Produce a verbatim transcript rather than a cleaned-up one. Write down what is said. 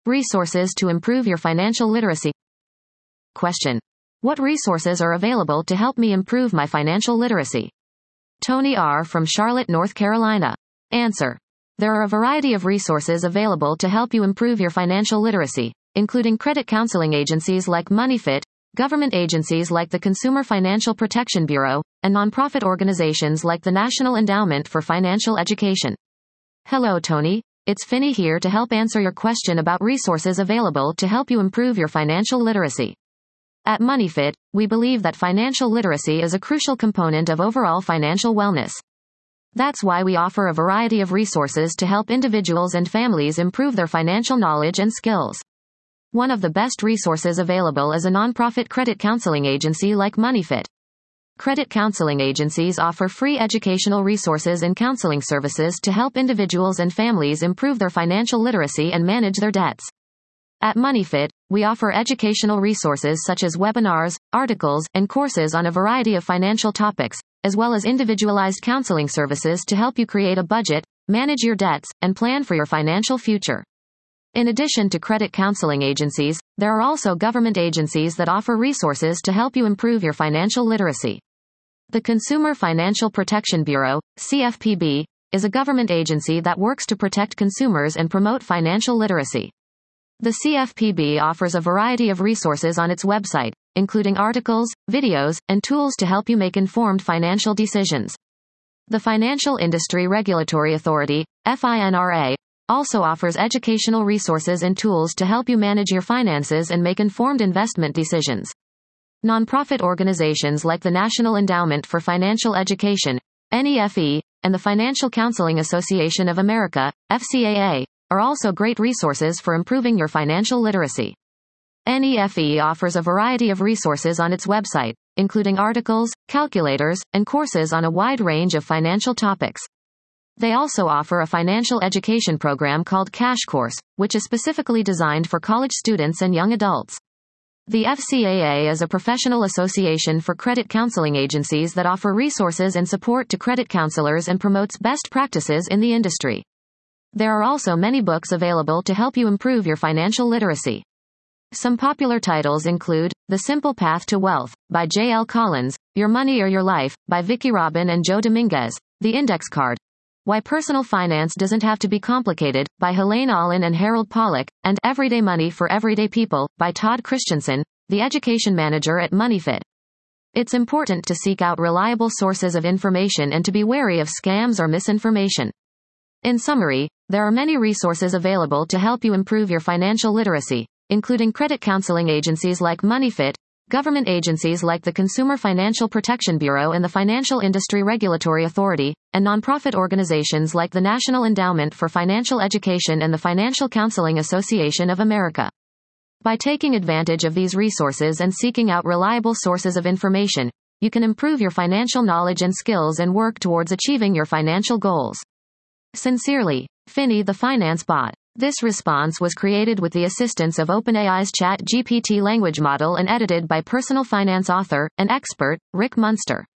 Resources to improve your financial literacy. Question. What resources are available to help me improve my financial literacy? Tony R. from Charlotte, North Carolina. Answer. There are a variety of resources available to help you improve your financial literacy, including credit counseling agencies like MoneyFit, government agencies like the Consumer Financial Protection Bureau, and nonprofit organizations like the National Endowment for Financial Education. Hello, Tony. It's Finney here to help answer your question about resources available to help you improve your financial literacy. At MoneyFit, we believe that financial literacy is a crucial component of overall financial wellness. That's why we offer a variety of resources to help individuals and families improve their financial knowledge and skills. One of the best resources available is a nonprofit credit counseling agency like MoneyFit. Credit counseling agencies offer free educational resources and counseling services to help individuals and families improve their financial literacy and manage their debts. At MoneyFit, we offer educational resources such as webinars, articles, and courses on a variety of financial topics, as well as individualized counseling services to help you create a budget, manage your debts, and plan for your financial future. In addition to credit counseling agencies, there are also government agencies that offer resources to help you improve your financial literacy. The Consumer Financial Protection Bureau, C F P B, is a government agency that works to protect consumers and promote financial literacy. The C F P B offers a variety of resources on its website, including articles, videos, and tools to help you make informed financial decisions. The Financial Industry Regulatory Authority, FINRA, also offers educational resources and tools to help you manage your finances and make informed investment decisions. Nonprofit organizations like the National Endowment for Financial Education, N E F E, and the Financial Counseling Association of America, F C A A, are also great resources for improving your financial literacy. N E F E offers a variety of resources on its website, including articles, calculators, and courses on a wide range of financial topics. They also offer a financial education program called Cash Course, which is specifically designed for college students and young adults. The F C A A is a professional association for credit counseling agencies that offer resources and support to credit counselors and promotes best practices in the industry. There are also many books available to help you improve your financial literacy. Some popular titles include The Simple Path to Wealth, by J L Collins, Your Money or Your Life, by Vicki Robin and Joe Dominguez, The Index Card, Why Personal Finance Doesn't Have to Be Complicated, by Helene Allen and Harold Pollack, and Everyday Money for Everyday People, by Todd Christensen, the education manager at MoneyFit. It's important to seek out reliable sources of information and to be wary of scams or misinformation. In summary, there are many resources available to help you improve your financial literacy, including credit counseling agencies like MoneyFit, government agencies like the Consumer Financial Protection Bureau and the Financial Industry Regulatory Authority, and nonprofit organizations like the National Endowment for Financial Education and the Financial Counseling Association of America. By taking advantage of these resources and seeking out reliable sources of information, you can improve your financial knowledge and skills and work towards achieving your financial goals. Sincerely, Finney the Finance Bot. This response was created with the assistance of OpenAI's Chat G P T language model and edited by personal finance author and expert, Rick Munster.